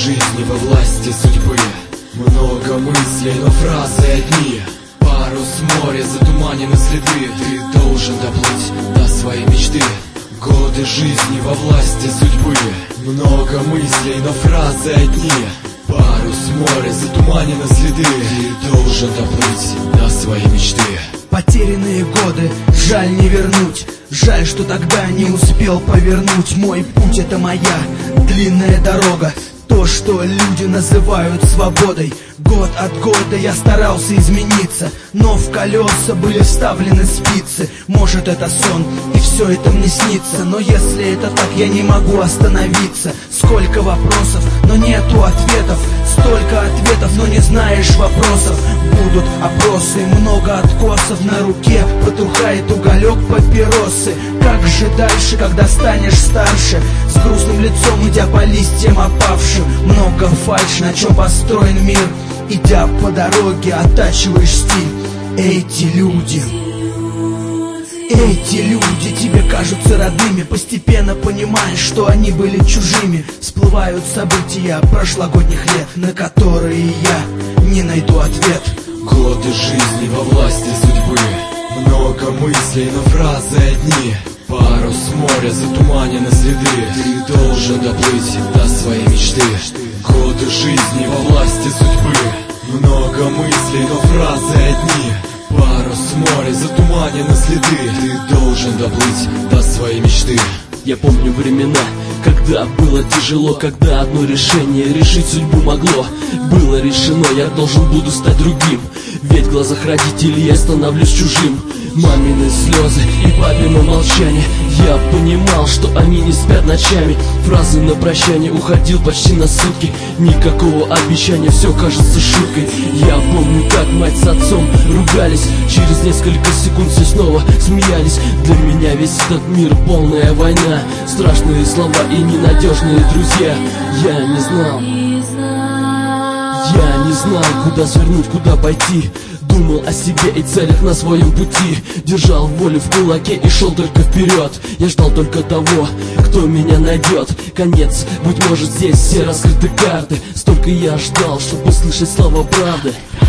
жизни во власти судьбы. Много мыслей, но фразы одни. Парус моря, затуманены следы. Ты должен доплыть до своей мечты. Годы жизни во власти судьбы. Много мыслей, но фразы одни. Парус моря, затуманены следы. Ты должен доплыть до своей мечты. Потерянные годы, жаль не вернуть. Жаль, что тогда не успел повернуть. Мой путь — это моя длинная дорога. То, что люди называют свободой. Год от года я старался измениться, но в колеса были вставлены спицы. Может, это сон, и все это мне снится. Но если это так, я не могу остановиться. Сколько вопросов, но нету ответов. Столько ответов, но не знаешь вопросов. Будут опросы, много откосов. На руке потухает уголек папиросы. Как же дальше, когда станешь старше? С грустным лицом, идя по листьям опавшим. Много фальши, на чем построен мир. Идя по дороге, оттачиваешь стиль. Эти люди тебе кажутся родными. Постепенно понимаешь, что они были чужими. Всплывают события прошлогодних лет, на которые я не найду ответ. Годы жизни во власти судьбы. Много мыслей, но фразы одни. Парус моря, затуманены следы. Ты должен доплыть до своей мечты. Годы жизни во власти судьбы. Много мыслей, но фразы одни. Парус моря, затуманены следы. Ты должен доплыть до своей мечты. Я помню времена, когда было тяжело, когда одно решение решить судьбу могло. Было решено, я должен буду стать другим. Ведь в глазах родителей я становлюсь чужим. Мамины слезы и папино молчание. Я понимал, что они не спят ночами. Фразы на прощание, уходил почти на сутки. Никакого обещания, все кажется шуткой. Я помню, как мать с отцом ругались. Через несколько секунд все снова смеялись. Для меня весь этот мир полная война. Страшные слова и ненадежные друзья. Я не знал, куда свернуть, куда пойти. Думал о себе и целях на своем пути. Держал волю в кулаке и шел только вперед. Я ждал только того, кто меня найдет. Конец, быть может, здесь все раскрыты карты. Столько я ждал, чтобы услышать слова правды.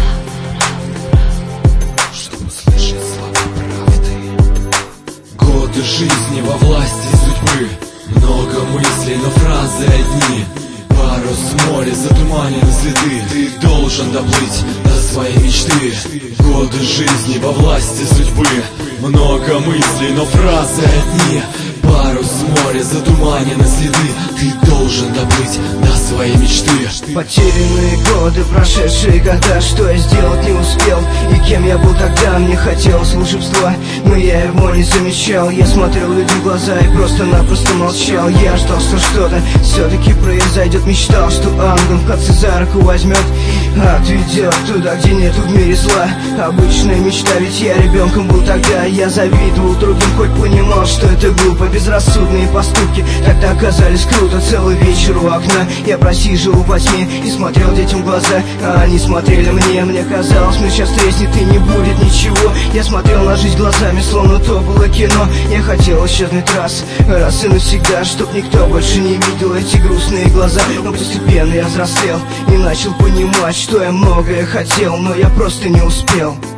Чтобы услышать слова правды. Годы жизни во власти судьбы. Много мыслей, но фразы одни. Парус моря, затуманены следы. Ты должен доплыть до своей мечты. Годы жизни во власти судьбы. Много мыслей, но фразы одни. Парус моря, затуманены следы. Ты должен доплыть до своей мечты. Потерянные годы, прошедшие года. Что я сделать не успел, и кем я был тогда. Мне хотелось волшебства, но я его не замечал. Я смотрел людям в глаза и просто-напросто молчал. Я ждал, что что-то все-таки произойдет. Мечтал, что ангел в конце за руку возьмет, отведет туда, где нету в мире зла. Обычная мечта, ведь я ребенком был тогда. Я завидовал другим, хоть понимал, что это глупо. Безрассудные поступки тогда казались круто. Целый вечер у окна я просиживал во тьме и смотрел детям в глаза, а они смотрели мне. Мне казалось, ну сейчас треснет и не будет ничего. Я смотрел на жизнь глазами, словно то было кино. Я хотел исчезнуть раз и навсегда, чтоб никто больше не видел эти грустные глаза. Но постепенно я взрослел и начал понимать, что я многое хотел, но я просто не успел.